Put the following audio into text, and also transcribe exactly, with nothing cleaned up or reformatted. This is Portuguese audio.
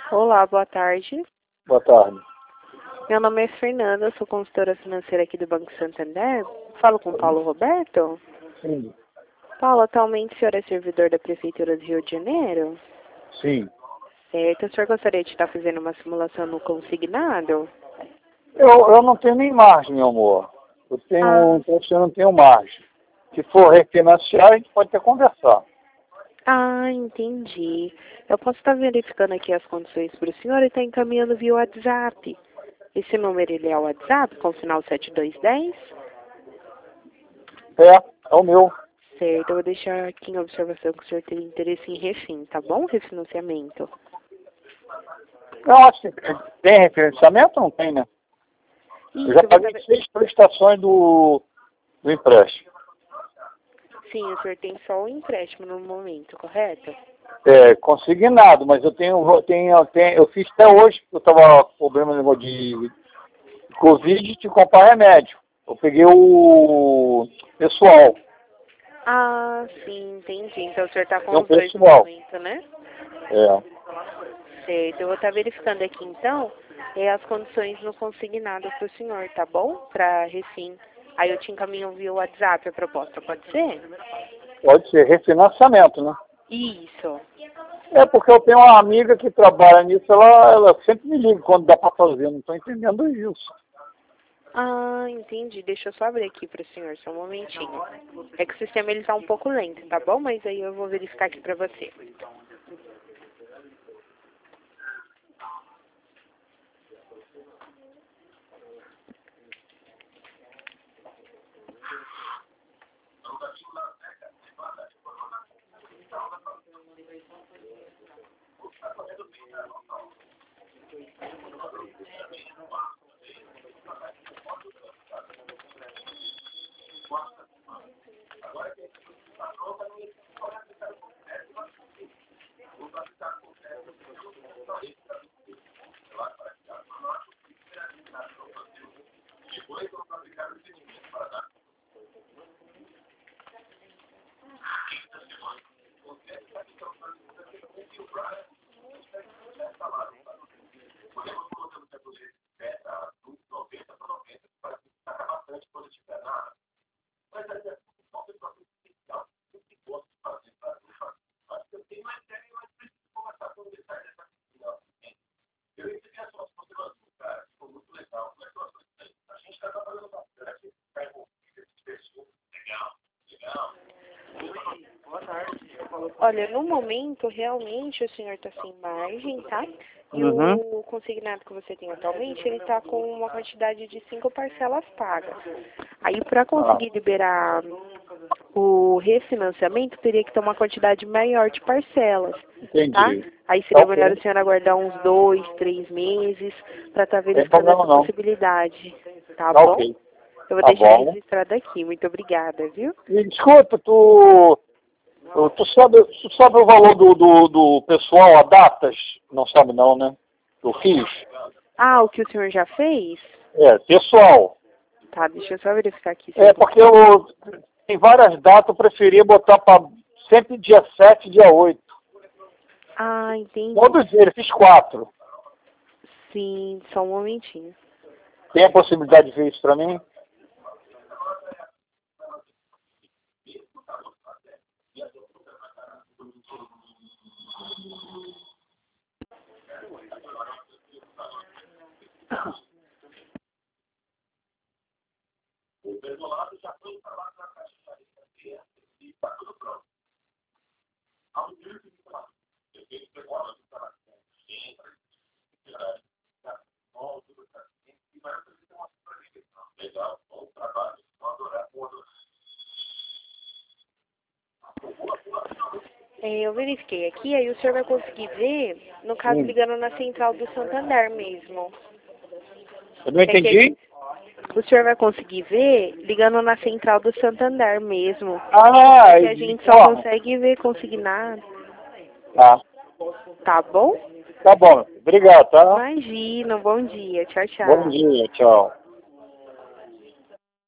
Olá, boa tarde. Boa tarde. Meu nome é Fernanda, sou consultora financeira aqui do Banco Santander. Falo com Paulo Roberto. Sim. Paulo, atualmente o senhor é servidor da Prefeitura do Rio de Janeiro? Sim. Certo. O senhor gostaria de estar fazendo uma simulação no consignado? Eu, eu não tenho nem margem, meu amor. Eu tenho, Ah. então, eu não tenho margem. Se for refinanciar, a gente pode até conversar. Ah, entendi. Eu posso estar verificando aqui as condições para o senhor e estar encaminhando via WhatsApp. Esse número ele é o WhatsApp com o final sete dois um zero? É, é o meu. Certo, eu vou deixar aqui em observação que o senhor tem interesse em refim, tá bom? Refinanciamento. Eu acho que tem referenciamento ou não tem, né? Isso, Eu já eu vou paguei saber. seis prestações do, do empréstimo. Sim, o senhor tem só o empréstimo no momento, correto? É, consignado, mas eu tenho, eu tenho, eu tenho, eu fiz até hoje, porque eu estava com problema de Covid, de comprar remédio. Eu peguei o pessoal. Ah, sim, entendi. Então o senhor está com Tem um os dois no pessoal. momento, né? É. Certo, eu vou estar verificando aqui então é, as condições no consignado para o senhor, tá bom? Para refim. Aí eu te encaminho via WhatsApp a proposta, pode ser? Pode ser refinanciamento, né? Isso. É porque eu tenho uma amiga que trabalha nisso, ela, ela sempre me liga quando dá para fazer, eu não estou entendendo isso. Ah, entendi. Deixa eu só abrir aqui para o senhor, só um momentinho. É que o sistema ele tá um pouco lento, tá bom? Mas aí eu vou verificar aqui para você. Olha, no momento, realmente, o senhor está sem margem, tá? E Uhum. o consignado que você tem atualmente, ele está com uma quantidade de cinco parcelas pagas. Aí, para conseguir liberar o refinanciamento, teria que ter uma quantidade maior de parcelas, tá? Entendi. Aí Tá seria melhor ok. o senhor aguardar uns dois, três meses para estar Tem verificando problema essa não. possibilidade, tá Tá bom? ok. Eu vou Tá deixar bom. registrado aqui. Muito obrigada, viu? E desculpa, tu, tu, sabe, tu sabe o valor do, do, do pessoal, a datas? Não sabe não, né? Do fiz? Ah, o que o senhor já fez? É, pessoal. Tá, deixa eu só verificar aqui. Se É, eu... porque eu, tem várias datas, eu preferia botar para sempre dia sete, dia oito. Ah, entendi. Todos eles, fiz quatro. Sim, só um momentinho. Tem a possibilidade de ver isso para mim? É, eu verifiquei aqui, aí o senhor vai conseguir ver, no caso, Hum. ligando na central do Santander mesmo. Eu não É que a entendi? gente- o senhor vai conseguir ver ligando na central do Santander mesmo. Ah, Porque a gente só informa. consegue ver consignado. Tá. Tá bom? Tá bom. Obrigado, tá? Imagina, bom dia. Tchau, Bom tchau. dia, tchau.